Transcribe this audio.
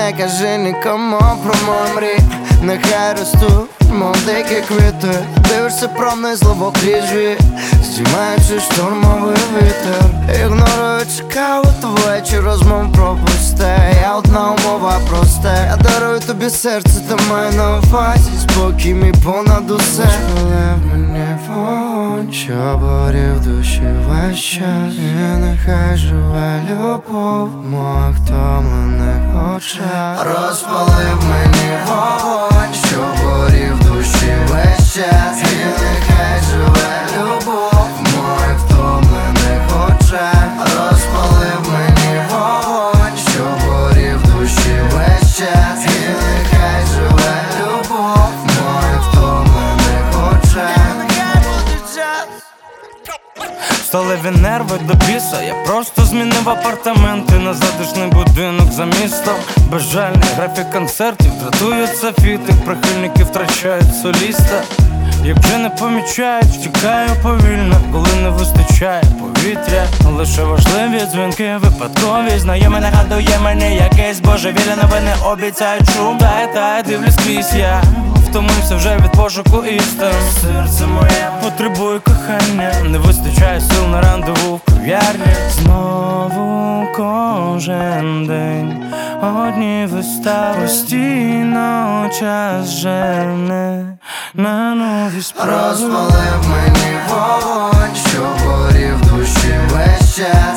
не кажи нікому про мої мрії. Нехай ростуть, мов дикі квіти. Дивишся пронизливо крізь вії, здіймаючи штурмовий вітер. Ігноруючи каву, то ввечері розмов про пусте. Я одна умова проста, я дарую тобі серце, та маю на увазі спокій мій понад усе. Полив мені вогонь, що горів в душі весь час. І нехай живе любов в моїх втомлених очах. Розпалив мені вогонь, що горів в душі весь час. І нехай живе любов в моїх втомлених очах. Розпалив мені вогонь, що горів в душі весь час. І нехай живе любов в моїх втомлених очах. Сталеві нерви до біса. Я просто змінив апартаменти на затишний будинок за містом. Безжальний графік концертів, дратують софіти, прихильники втрачають соліста. Як вже не помічають, втікаю повільно, коли не вистачає повітря. Лише важливі дзвінки, випадкові знайомі нагадує мені якесь божевілля. Новини обіцяють шум, та дивлюсь крізь я. Втомився вже від пошуку істин. Серце моє потребує кохання, не вистачає сил на рандеву в кав'ярні. Знову кожен день одні вистави, постійно час жене на нові справи. Розпалив мені вогонь, що горів в душі весь час.